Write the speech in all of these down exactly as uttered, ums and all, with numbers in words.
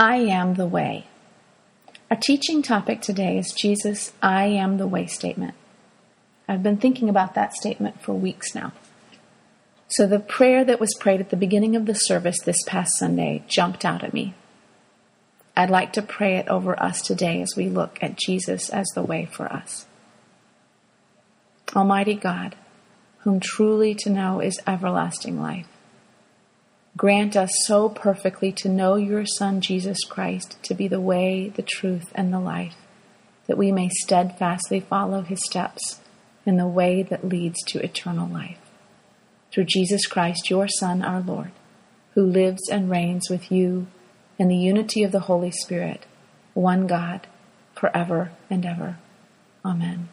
I am the way. Our teaching topic today is Jesus' I am the way statement. I've been thinking about that statement for weeks now. So the prayer that was prayed at the beginning of the service this past Sunday jumped out at me. I'd like to pray it over us today as we look at Jesus as the way for us. Almighty God, whom truly to know is everlasting life, grant us so perfectly to know your Son, Jesus Christ, to be the way, the truth, and the life, that we may steadfastly follow his steps in the way that leads to eternal life. Through Jesus Christ, your Son, our Lord, who lives and reigns with you in the unity of the Holy Spirit, one God, forever and ever. Amen.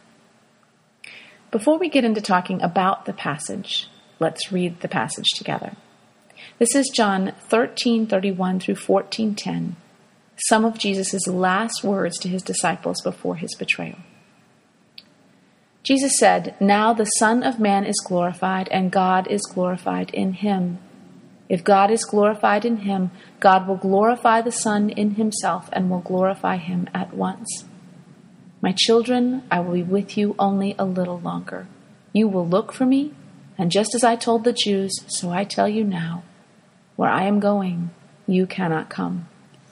Before we get into talking about the passage, let's read the passage together. This is John thirteen thirty-one through fourteen ten, some of Jesus' last words to his disciples before his betrayal. Jesus said, "Now the Son of Man is glorified, and God is glorified in him. If God is glorified in him, God will glorify the Son in himself and will glorify him at once. My children, I will be with you only a little longer. You will look for me, and just as I told the Jews, so I tell you now, where I am going, you cannot come.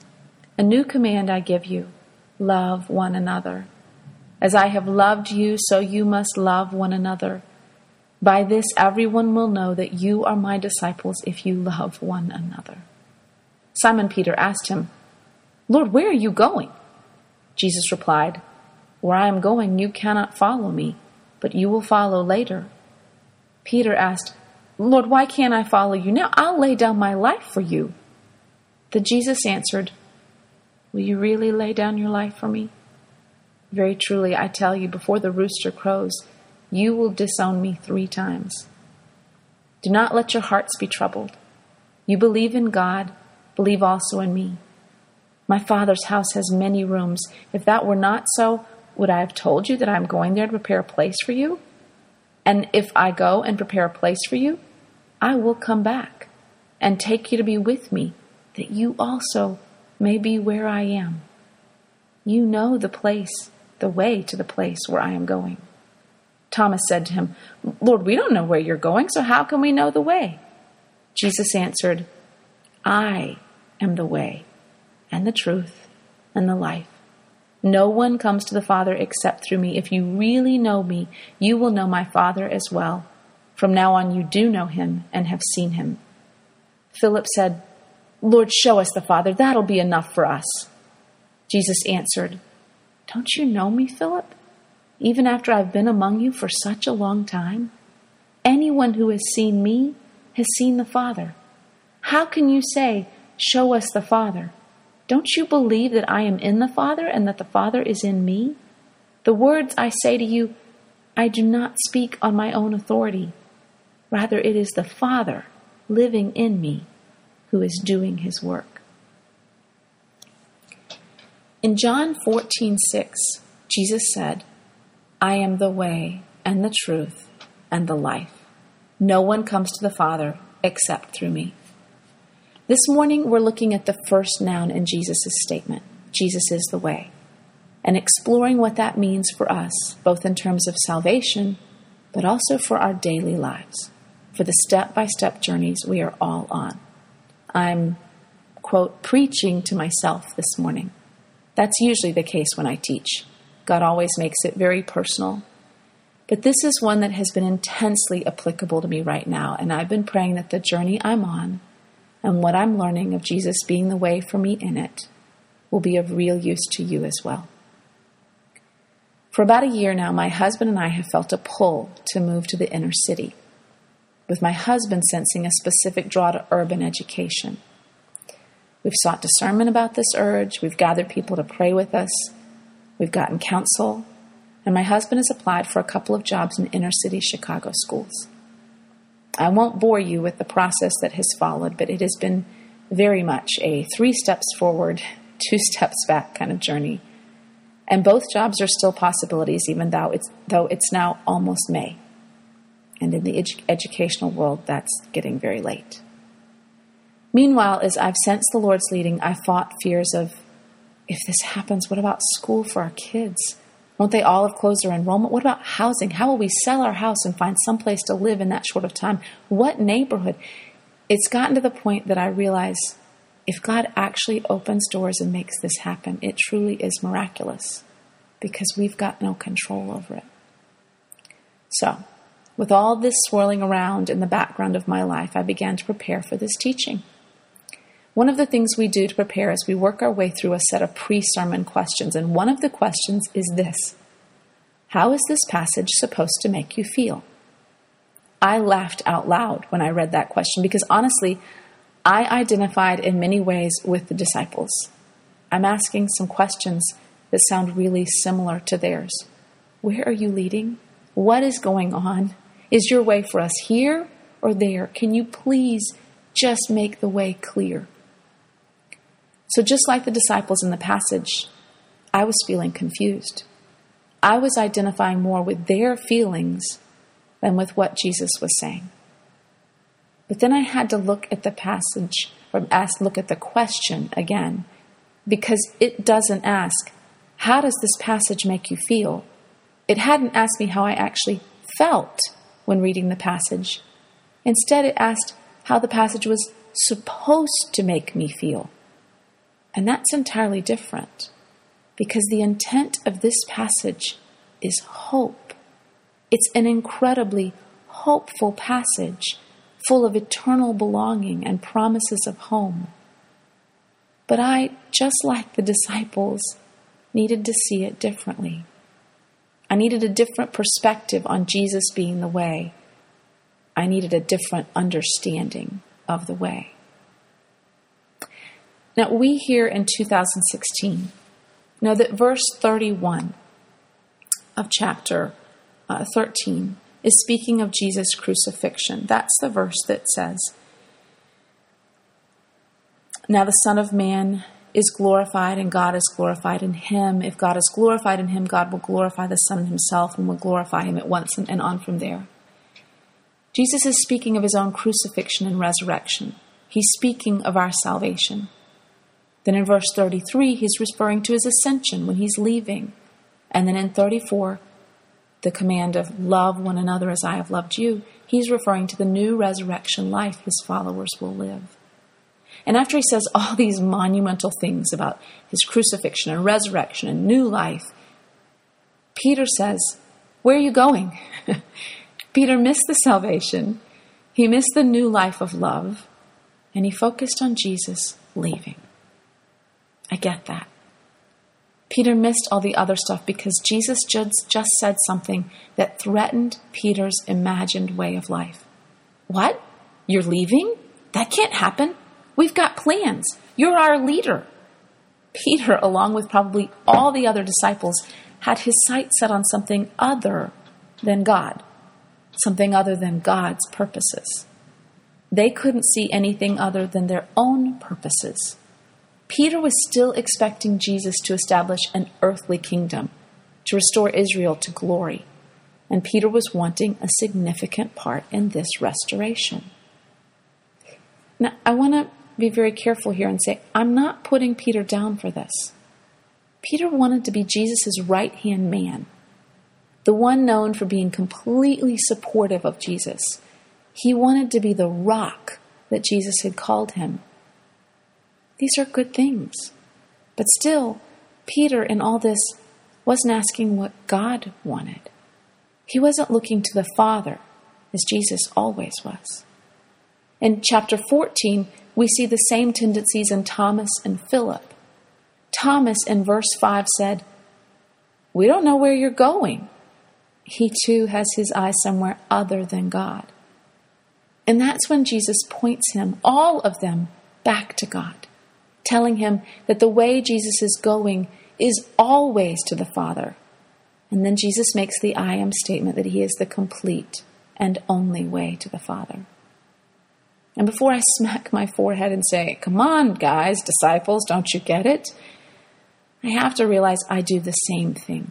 A new command I give you, love one another. As I have loved you, so you must love one another. By this everyone will know that you are my disciples if you love one another." Simon Peter asked him, "Lord, where are you going?" Jesus replied, "Where I am going, you cannot follow me, but you will follow later." Peter asked, "Lord, why can't I follow you now? I'll lay down my life for you." Then Jesus answered, "Will you really lay down your life for me? Very truly, I tell you, before the rooster crows, you will disown me three times. Do not let your hearts be troubled. You believe in God, believe also in me. My Father's house has many rooms. If that were not so, would I have told you that I am going there to prepare a place for you? And if I go and prepare a place for you, I will come back and take you to be with me, that you also may be where I am. You know the place, the way to the place where I am going." Thomas said to him, "Lord, we don't know where you're going, so how can we know the way?" Jesus answered, "I am the way and the truth and the life. No one comes to the Father except through me. If you really know me, you will know my Father as well. From now on you do know him and have seen him." Philip said, "Lord, show us the Father. That'll be enough for us." Jesus answered, "Don't you know me, Philip? Even after I've been among you for such a long time? Anyone who has seen me has seen the Father. How can you say, 'Show us the Father'? Don't you believe that I am in the Father and that the Father is in me? The words I say to you, I do not speak on my own authority. Rather, it is the Father living in me who is doing his work." In John fourteen six, Jesus said, "I am the way and the truth and the life. No one comes to the Father except through me." This morning, we're looking at the first noun in Jesus' statement, Jesus is the way, and exploring what that means for us, both in terms of salvation, but also for our daily lives, for the step-by-step journeys we are all on. I'm, quote, preaching to myself this morning. That's usually the case when I teach. God always makes it very personal. But this is one that has been intensely applicable to me right now, and I've been praying that the journey I'm on and what I'm learning of Jesus being the way for me in it will be of real use to you as well. For about a year now, my husband and I have felt a pull to move to the inner city, with my husband sensing a specific draw to urban education. We've sought discernment about this urge. We've gathered people to pray with us. We've gotten counsel. And my husband has applied for a couple of jobs in inner city Chicago schools. I won't bore you with the process that has followed, but it has been very much a three steps forward, two steps back kind of journey. And both jobs are still possibilities, even though it's, though it's now almost May. And in the edu- educational world, that's getting very late. Meanwhile, as I've sensed the Lord's leading, I fought fears of, if this happens, what about school for our kids? Won't they all have closed their enrollment? What about housing? How will we sell our house and find some place to live in that short of time? What neighborhood? It's gotten to the point that I realize if God actually opens doors and makes this happen, it truly is miraculous because we've got no control over it. So, with all this swirling around in the background of my life, I began to prepare for this teaching. One of the things we do to prepare is we work our way through a set of pre-sermon questions, and one of the questions is this: how is this passage supposed to make you feel? I laughed out loud when I read that question because honestly, I identified in many ways with the disciples. I'm asking some questions that sound really similar to theirs. Where are you leading? What is going on? Is your way for us here or there? Can you please just make the way clear? So just like the disciples in the passage, I was feeling confused. I was identifying more with their feelings than with what Jesus was saying. But then I had to look at the passage, or ask, look at the question again, because it doesn't ask, how does this passage make you feel? It hadn't asked me how I actually felt when reading the passage. Instead, it asked how the passage was supposed to make me feel. And that's entirely different, because the intent of this passage is hope. It's an incredibly hopeful passage, full of eternal belonging and promises of home. But I, just like the disciples, needed to see it differently. I needed a different perspective on Jesus being the way. I needed a different understanding of the way. Now, we here in two thousand sixteen know that verse thirty-one of chapter uh, thirteen is speaking of Jesus' crucifixion. That's the verse that says, now the Son of Man is glorified and God is glorified in him. If God is glorified in him, God will glorify the Son himself and will glorify him at once and on from there. Jesus is speaking of his own crucifixion and resurrection. He's speaking of our salvation. Then in verse thirty-three, he's referring to his ascension when he's leaving. And then in thirty-four, the command of love one another as I have loved you, he's referring to the new resurrection life his followers will live. And after he says all these monumental things about his crucifixion and resurrection and new life, Peter says, where are you going? Peter missed the salvation. He missed the new life of love. And he focused on Jesus leaving. I get that. Peter missed all the other stuff because Jesus just, just said something that threatened Peter's imagined way of life. What? You're leaving? That can't happen. We've got plans. You're our leader. Peter, along with probably all the other disciples, had his sights set on something other than God, something other than God's purposes. They couldn't see anything other than their own purposes. Peter was still expecting Jesus to establish an earthly kingdom, to restore Israel to glory, and Peter was wanting a significant part in this restoration. Now, I want to be very careful here and say, I'm not putting Peter down for this. Peter wanted to be Jesus' right-hand man, the one known for being completely supportive of Jesus. He wanted to be the rock that Jesus had called him. These are good things. But still, Peter in all this wasn't asking what God wanted. He wasn't looking to the Father, as Jesus always was. In chapter fourteen, we see the same tendencies in Thomas and Philip. Thomas in verse five said, we don't know where you're going. He too has his eyes somewhere other than God. And that's when Jesus points him, all of them, back to God, telling him that the way Jesus is going is always to the Father. And then Jesus makes the I am statement that he is the complete and only way to the Father. And before I smack my forehead and say, come on, guys, disciples, don't you get it? I have to realize I do the same thing.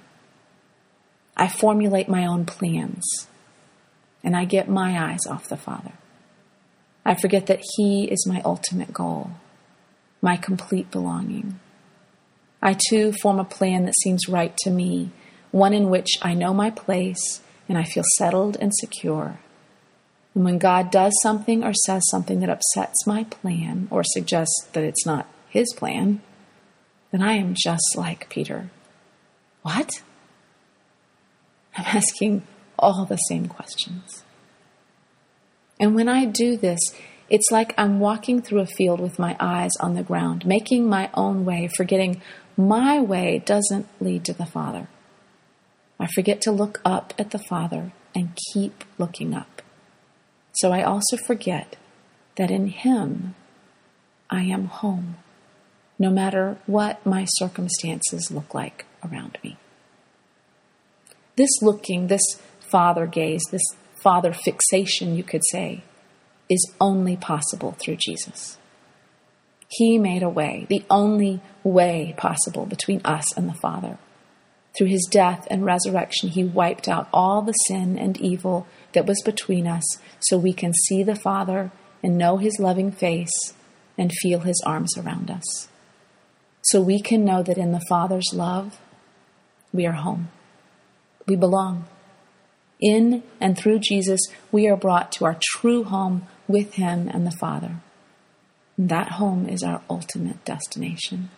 I formulate my own plans, and I get my eyes off the Father. I forget that He is my ultimate goal, my complete belonging. I too form a plan that seems right to me, one in which I know my place and I feel settled and secure. And when God does something or says something that upsets my plan or suggests that it's not His plan, then I am just like Peter. What? I'm asking all the same questions. And when I do this, it's like I'm walking through a field with my eyes on the ground, making my own way, forgetting my way doesn't lead to the Father. I forget to look up at the Father and keep looking up. So I also forget that in Him I am home, no matter what my circumstances look like around me. This looking, this Father gaze, this Father fixation, you could say, is only possible through Jesus. He made a way, the only way possible between us and the Father. Through His death and resurrection, He wiped out all the sin and evil that was between us so we can see the Father and know His loving face and feel His arms around us. So we can know that in the Father's love, we are home. We belong. In and through Jesus, we are brought to our true home with Him and the Father. And that home is our ultimate destination.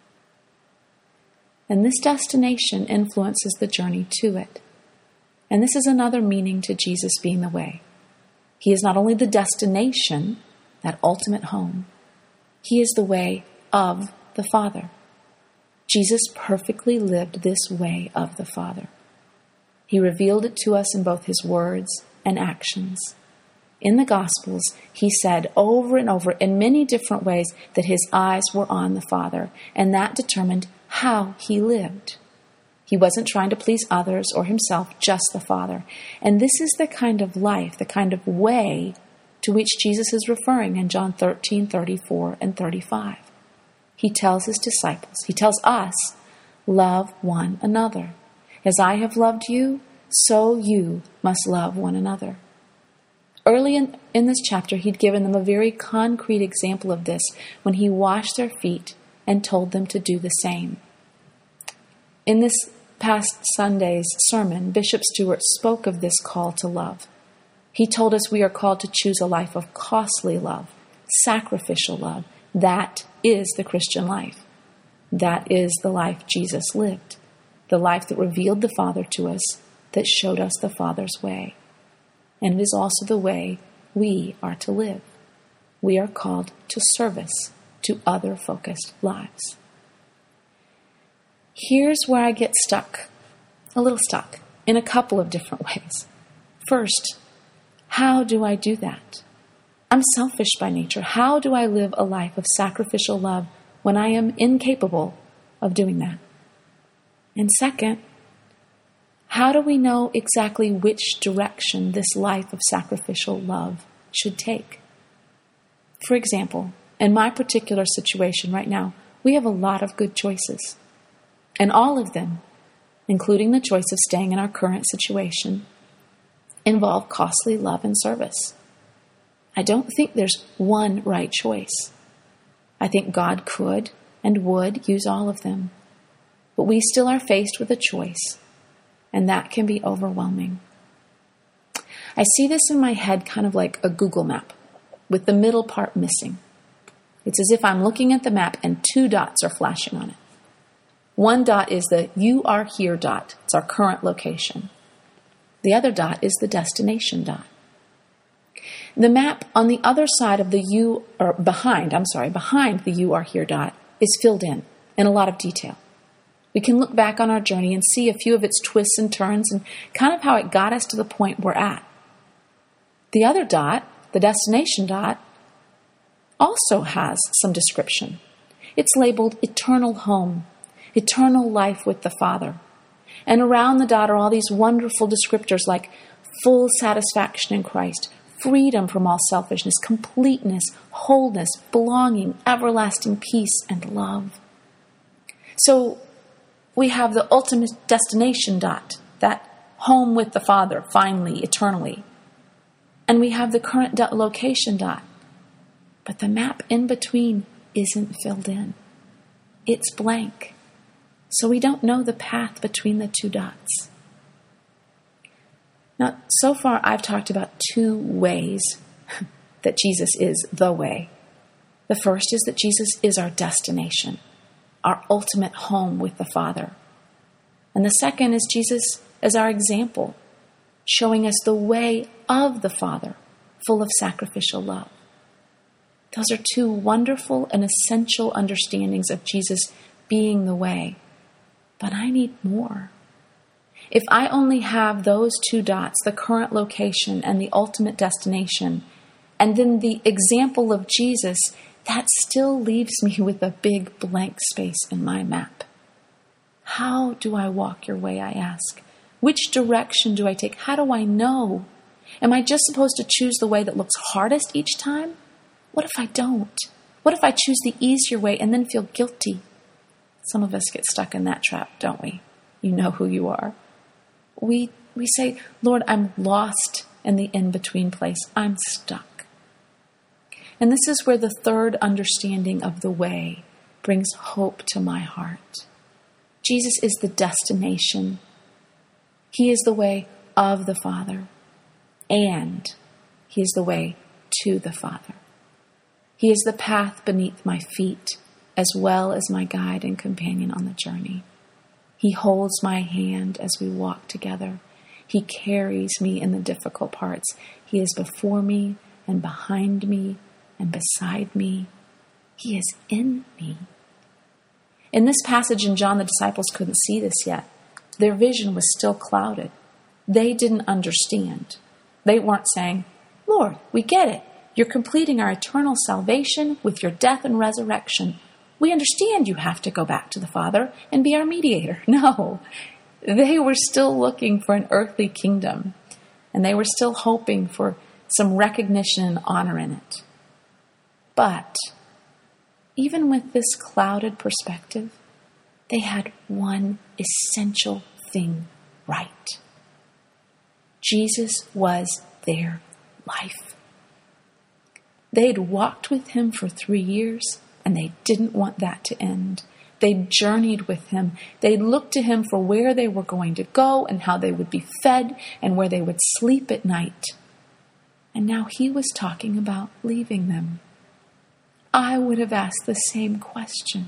And this destination influences the journey to it. And this is another meaning to Jesus being the way. He is not only the destination, that ultimate home, He is the way of the Father. Jesus perfectly lived this way of the Father. He revealed it to us in both His words and actions. In the Gospels, He said over and over in many different ways that His eyes were on the Father, and that determined how He lived. He wasn't trying to please others or Himself, just the Father. And this is the kind of life, the kind of way to which Jesus is referring in John thirteen, thirty-four, and thirty-five. He tells His disciples, He tells us, love one another. As I have loved you, so you must love one another. Early in, in this chapter, He'd given them a very concrete example of this when He washed their feet and told them to do the same. In this past Sunday's sermon, Bishop Stewart spoke of this call to love. He told us we are called to choose a life of costly love, sacrificial love. That is the Christian life. That is the life Jesus lived. The life that revealed the Father to us, that showed us the Father's way. And it is also the way we are to live. We are called to service, to other-focused lives. Here's where I get stuck, a little stuck, in a couple of different ways. First, how do I do that? I'm selfish by nature. How do I live a life of sacrificial love when I am incapable of doing that? And second, how do we know exactly which direction this life of sacrificial love should take? For example, in my particular situation right now, we have a lot of good choices. And all of them, including the choice of staying in our current situation, involve costly love and service. I don't think there's one right choice. I think God could and would use all of them. But we still are faced with a choice, and that can be overwhelming. I see this in my head kind of like a Google map, with the middle part missing. It's as if I'm looking at the map and two dots are flashing on it. One dot is the "you are here" dot. It's our current location. The other dot is the destination dot. The map on the other side of the "you," or behind, I'm sorry, behind the "you are here" dot is filled in, in a lot of detail. We can look back on our journey and see a few of its twists and turns and kind of how it got us to the point we're at. The other dot, the destination dot, also has some description. It's labeled eternal home, eternal life with the Father. And around the dot are all these wonderful descriptors like full satisfaction in Christ, freedom from all selfishness, completeness, wholeness, belonging, everlasting peace, and love. So we have the ultimate destination dot, that home with the Father, finally, eternally. And we have the current dot, location dot, But the map in between isn't filled in. It's blank. So we don't know the path between the two dots. Now, so far I've talked about two ways that Jesus is the way. The first is that Jesus is our destination, our ultimate home with the Father. And the second is Jesus as our example, showing us the way of the Father, full of sacrificial love. Those are two wonderful and essential understandings of Jesus being the way. But I need more. If I only have those two dots, the current location and the ultimate destination, and then the example of Jesus, that still leaves me with a big blank space in my map. How do I walk your way, I ask? Which direction do I take? How do I know? Am I just supposed to choose the way that looks hardest each time? What if I don't? What if I choose the easier way and then feel guilty? Some of us get stuck in that trap, don't we? You know who you are. We we say, Lord, I'm lost in the in-between place. I'm stuck. And this is where the third understanding of the way brings hope to my heart. Jesus is the destination. He is the way of the Father, and He is the way to the Father. He is the path beneath my feet, as well as my guide and companion on the journey. He holds my hand as we walk together. He carries me in the difficult parts. He is before me and behind me and beside me. He is in me. In this passage in John, the disciples couldn't see this yet. Their vision was still clouded. They didn't understand. They weren't saying, Lord, we get it. You're completing our eternal salvation with your death and resurrection. We understand you have to go back to the Father and be our mediator. No, they were still looking for an earthly kingdom, and they were still hoping for some recognition and honor in it. But even with this clouded perspective, they had one essential thing right. Jesus was their life. They'd walked with him for three years, and they didn't want that to end. They'd journeyed with him. They'd looked to him for where they were going to go and how they would be fed and where they would sleep at night. And now he was talking about leaving them. I would have asked the same question.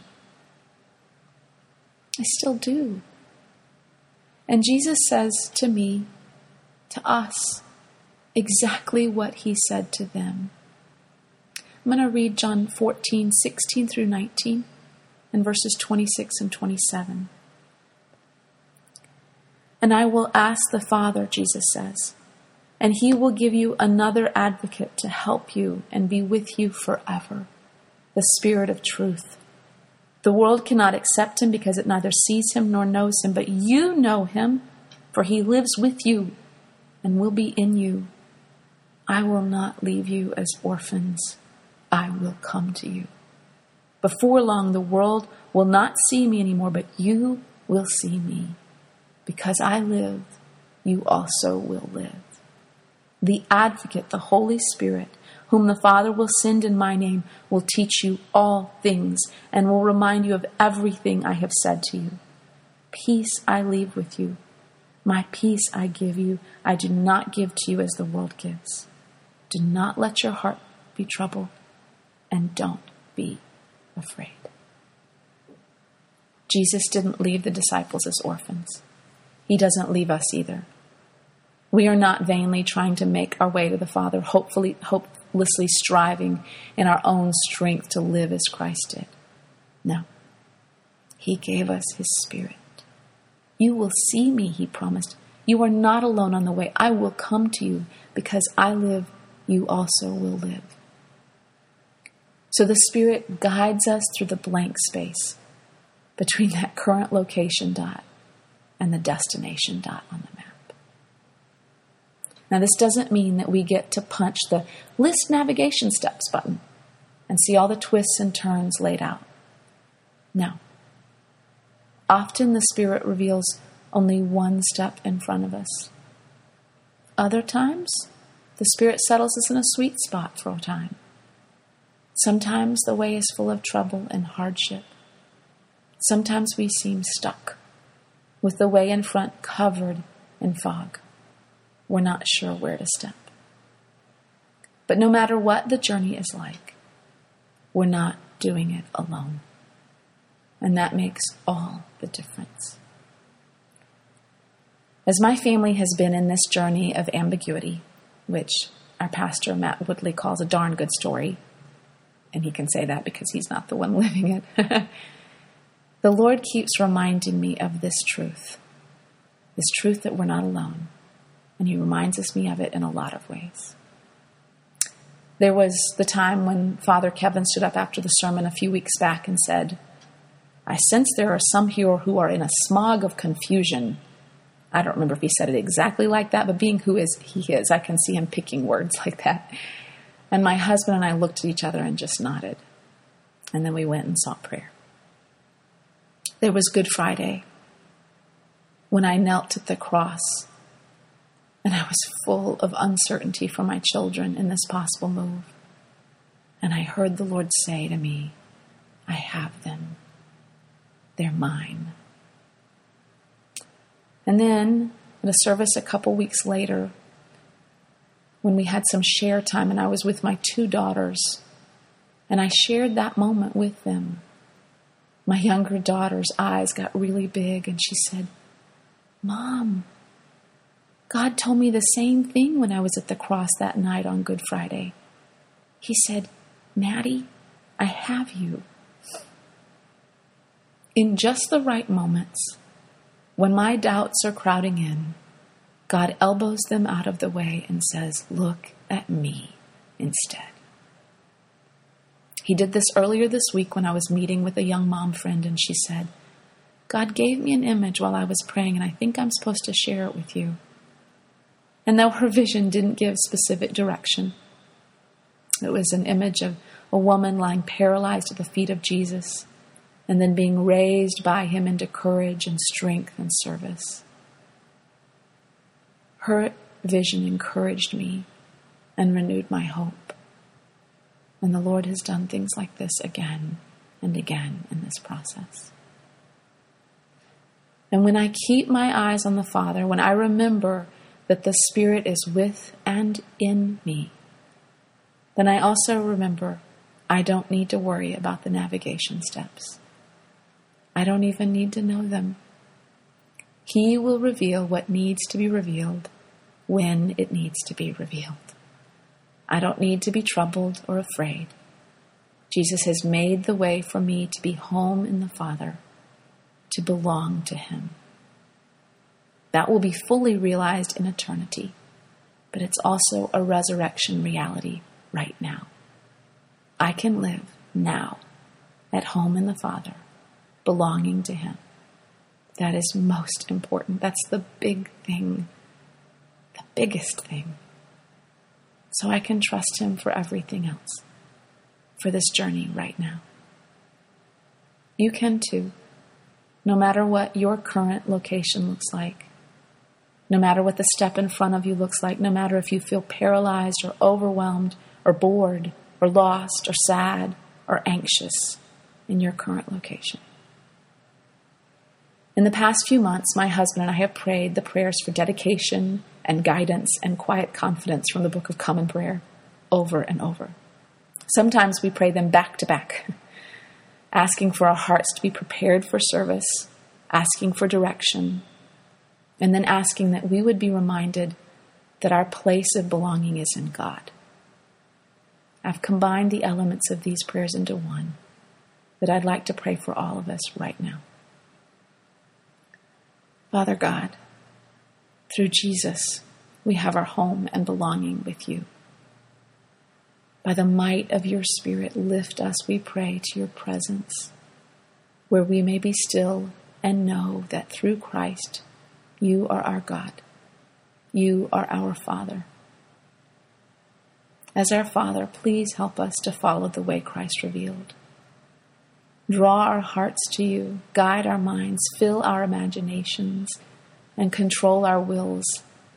I still do. And Jesus says to me, to us, exactly what he said to them. I'm going to read John fourteen, sixteen through nineteen, and verses twenty-six and twenty-seven. And I will ask the Father, Jesus says, and he will give you another advocate to help you and be with you forever, the Spirit of truth. The world cannot accept him because it neither sees him nor knows him, but you know him, for he lives with you and will be in you. I will not leave you as orphans. I will come to you. Before long, the world will not see me anymore, but you will see me. Because I live, you also will live. The Advocate, the Holy Spirit, whom the Father will send in my name, will teach you all things and will remind you of everything I have said to you. Peace I leave with you. My peace I give you. I do not give to you as the world gives. Do not let your heart be troubled, and don't be afraid. Jesus didn't leave the disciples as orphans. He doesn't leave us either. We are not vainly trying to make our way to the Father, hopefully, hopelessly striving in our own strength to live as Christ did. No. He gave us his Spirit. You will see me, he promised. You are not alone on the way. I will come to you. Because I live, you also will live. So the Spirit guides us through the blank space between that current location dot and the destination dot on the map. Now, this doesn't mean that we get to punch the list navigation steps button and see all the twists and turns laid out. No. Often the Spirit reveals only one step in front of us. Other times, the Spirit settles us in a sweet spot for a time. Sometimes the way is full of trouble and hardship. Sometimes we seem stuck, with the way in front covered in fog. We're not sure where to step. But no matter what the journey is like, we're not doing it alone. And that makes all the difference. As my family has been in this journey of ambiguity, which our pastor, Matt Woodley, calls a darn good story, and he can say that because he's not the one living it, the Lord keeps reminding me of this truth, this truth that we're not alone, and he reminds us me of it in a lot of ways. There was the time when Father Kevin stood up after the sermon a few weeks back and said, I sense there are some here who are in a smog of confusion. I don't remember if he said it exactly like that, but being who is he is, I can see him picking words like that. And my husband and I looked at each other and just nodded. And then we went and sought prayer. There was Good Friday when I knelt at the cross and I was full of uncertainty for my children in this possible move. And I heard the Lord say to me, I have them. They're mine. And then at a service a couple weeks later, when we had some share time and I was with my two daughters, and I shared that moment with them, my younger daughter's eyes got really big and she said, Mom, God told me the same thing when I was at the cross that night on Good Friday. He said, Maddie, I have you. In just the right moments, when my doubts are crowding in, God elbows them out of the way and says, look at me instead. He did this earlier this week when I was meeting with a young mom friend, and she said, God gave me an image while I was praying, and I think I'm supposed to share it with you. And though her vision didn't give specific direction, it was an image of a woman lying paralyzed at the feet of Jesus, and then being raised by him into courage and strength and service. Her vision encouraged me and renewed my hope. And the Lord has done things like this again and again in this process. And when I keep my eyes on the Father, when I remember that the Spirit is with and in me, then I also remember I don't need to worry about the navigation steps. I don't even need to know them. He will reveal what needs to be revealed when it needs to be revealed. I don't need to be troubled or afraid. Jesus has made the way for me to be home in the Father, to belong to him. That will be fully realized in eternity, but it's also a resurrection reality right now. I can live now at home in the Father, belonging to him. That is most important. That's the big thing, the biggest thing. So I can trust him for everything else, for this journey right now. You can too, no matter what your current location looks like, no matter what the step in front of you looks like, no matter if you feel paralyzed or overwhelmed or bored or lost or sad or anxious in your current location. In the past few months, my husband and I have prayed the prayers for dedication and guidance and quiet confidence from the Book of Common Prayer over and over. Sometimes we pray them back to back, asking for our hearts to be prepared for service, asking for direction, and then asking that we would be reminded that our place of belonging is in God. I've combined the elements of these prayers into one that I'd like to pray for all of us right now. Father God, through Jesus, we have our home and belonging with you. By the might of your Spirit, lift us, we pray, to your presence, where we may be still and know that through Christ, you are our God. You are our Father. As our Father, please help us to follow the way Christ revealed. Draw our hearts to you, guide our minds, fill our imaginations, and control our wills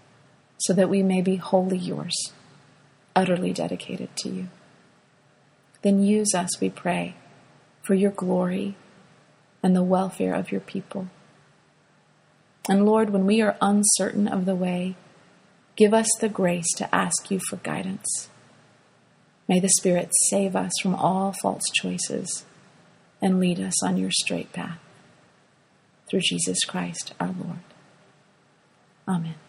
so that we may be wholly yours, utterly dedicated to you. Then use us, we pray, for your glory and the welfare of your people. And Lord, when we are uncertain of the way, give us the grace to ask you for guidance. May the Spirit save us from all false choices and lead us on your straight path. Through Jesus Christ our Lord. Amen.